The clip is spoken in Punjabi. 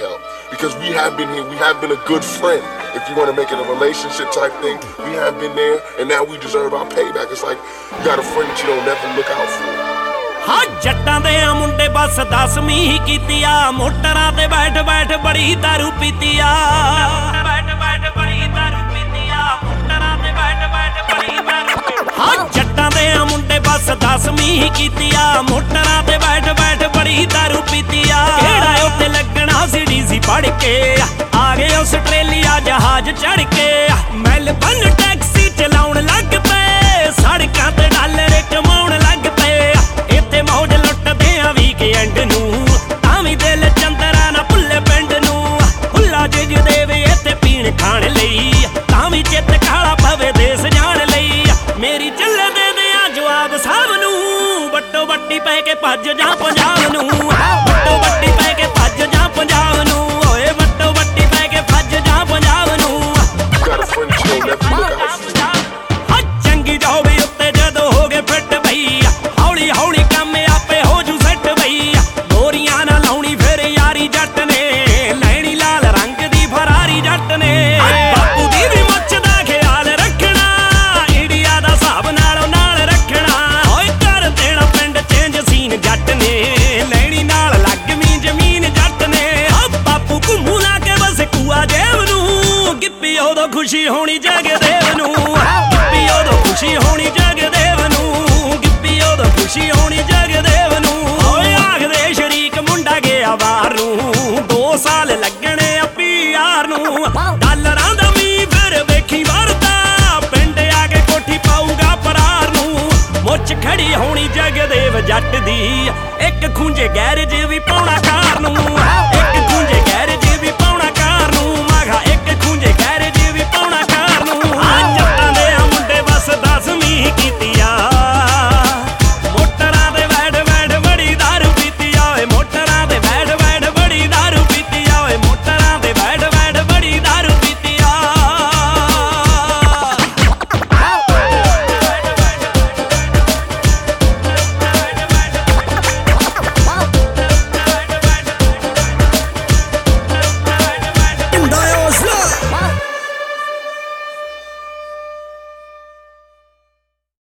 help. Because we have been here, we have been a good friend. If you want to make it a relationship type thing, we have been there, and now we deserve our payback. It's like you got a friend that you don't never look out for. ਹਾਂ ਜੱਟਾਂ ਦੇ ਆ ਮੁੰਡੇ ਬਸ 10ਵੀਂ ਹੀ ਕੀਤੀ ਆ, ਮੋਟਰਾਂ ਤੇ ਬੈਠ ਬੈਠ ਬੜੀ ਦਾਰੂ ਪੀਤੀ ਆ, ਬੈਠ ਬੈਠ ਬੜੀ ਦਾਰੂ ਪੀਤੀ ਆ, ਮੋਟਰਾਂ ਤੇ ਬੈਠ ਬੈਠ ਬੜੀ ਦਾਰੂ। ਹਾਂ ਜੱਟਾਂ ਦੇ ਆ ਮੁੰਡੇ ਬਸ 10ਵੀਂ ਹੀ ਕੀਤੀ ਆ, ਮੋਟਰਾਂ ਤੇ ਬੈਠ ਬੈਠ ਬੜੀ ਦਾਰੂ ਪੀਤੀ ਆ। ਕਿਹੜਾ ਉੱਤੇ ਲੱਗਣਾ ਸੀ ਡੀਸੀ ਪੜ ਕੇ, ਆ ਗਏ ਆਸਟ੍ਰੇਲੀਆ ਜਹਾਜ਼ ਚੜ ਕੇ, ਮੈਲਬਨ ਟੈਕਸੀ ਚਲਾਉਣ ਲੱਗ ਪਏ, ਸੜਕਾਂ ਤੇ ਡਾਲਰ ਕਮਾਉਣ ਲੱਗ ਪਏ। ਇੱਥੇ ਮੌਜ ਲੁੱਟਦੇ ਆ ਵੀਕਐਂਡ ਨੂੰ, ਤਾਂ ਵੀ ਦਿਲ ਚੰਦਰਾ ਨਾ ਭੁੱਲੇ ਪਿੰਡ ਨੂੰ। ਭੁੱਲਾ ਜਿਗ ਦੇਵੇ ਇੱਥੇ ਪੀਣ ਖਾਣ ਲਈ, ਤਾਂ ਵੀ ਚਿੱਤ ਕਾਲਾ ਪਵੇ ਦੇਸ ਜਾਣ ਲਈ। ਮੇਰੀ ਚੱਲੇ ਦੇ ਦਿਆਂ ਜਵਾਬ ਸਭ ਨੂੰ, ਵੱਟੋ ਵੱਟੀ ਪੈ ਕੇ ਭੱਜ ਜਾ ਪੰਜਾਬ ਨੂੰ, ਵੱਟੋ ਵੱਟੀ ਪੈ ਕੇ ਭੱਜ ਜਾ ਪੰਜਾਬ ਨੂੰ, ਓਏ ਵੱਟੋ ਵੱਟੀ ਪੈ ਕੇ ਭੱਜ ਜਾ ਪੰਜਾਬ ਨੂੰ। ਚੰਗੀ ਜੋਬੀ ਉੱਤੇ ਜਦੋਂ ਹੋ ਗਏ ਫਿੱਟ ਬਈ, ਹੌਲੀ ਹੌਲੀ ਕੰਮ ਆਪੇ ਹੋ ਜੂ ਸੈੱਟ ਬਈ। ਗੋਰੀਆਂ ਨਾ ਲਾਉਣੀ ਫਿਰ ਯਾਰੀ ਜੱਟ ਨੇ, ਲੈਣੀ ਲਾਲ ਰੰਗ ਦੀ ਫਰਾਰੀ ਜੱਟ ਨੇ। ਬਾਪੂ ਦੀ ਵੀ ਮੁੱਛ ਦਾ ਖਿਆਲ ਰੱਖਣਾ, ਇੰਡੀਆ ਦਾ ਹਿਸਾਬ ਨਾਲੋਂ ਨਾਲ ਰੱਖਣਾ। ਓਏ ਕਰ ਦੇਣਾ ਪਿੰਡ ਚੇਂਜ ਸੀਨ ਜੱਟ ਨੇ, ਲੈਣੀ ਨਾਲ ਲੱਗਵੀਂ ਜ਼ਮੀਨ ਜੱਟ ਨੇ। ਬਾਪੂ ਘੁੰਮੂ ਲਾ ਕੇ ਬਸ ਕੂਆ ਜੇਬ ਨੂੰ, ਗਿੱਪੀ ਉਦੋਂ ਖੁਸ਼ੀ ਹੋਣੀ ਜਗਦੇਵ ਨੂੰ, ਗਿੱਪੀ ਉਦੋਂ ਖੁਸ਼ੀ ਹੋਣੀ ਜਗਦੇਵ ਨੂੰ, ਗਿੱਪੀ ਉਦੋਂ ਖੁਸ਼ੀ ਹੋਣੀ ਜਗਦੇਵ ਨੂੰ। ਓਏ ਆਖਦੇ ਸ਼ਰੀਕ ਮੁੰਡਾ ਗਿਆ ਬਾਹਰ ਨੂੰ, 2 ਸਾਲ ਲੱਗਣੇ ਆ PR ਨੂੰ। ਡਾਲਰਾਂ ਦਾ ਮੀਂਹ ਫਿਰ ਵੇਖੀ ਵਰਦਾ, ਪਿੰਡ ਆ ਕੇ ਕੋਠੀ ਪਾਊਗਾ ਪਰਾਰ ਨੂੰ। ਮੁੱਛ ਖੜੀ ਹੋਣੀ ਜਗਦੇਵ ਜੱਟ ਦੀ, ਇੱਕ ਖੂੰਜੇ ਗਹਿਰੇ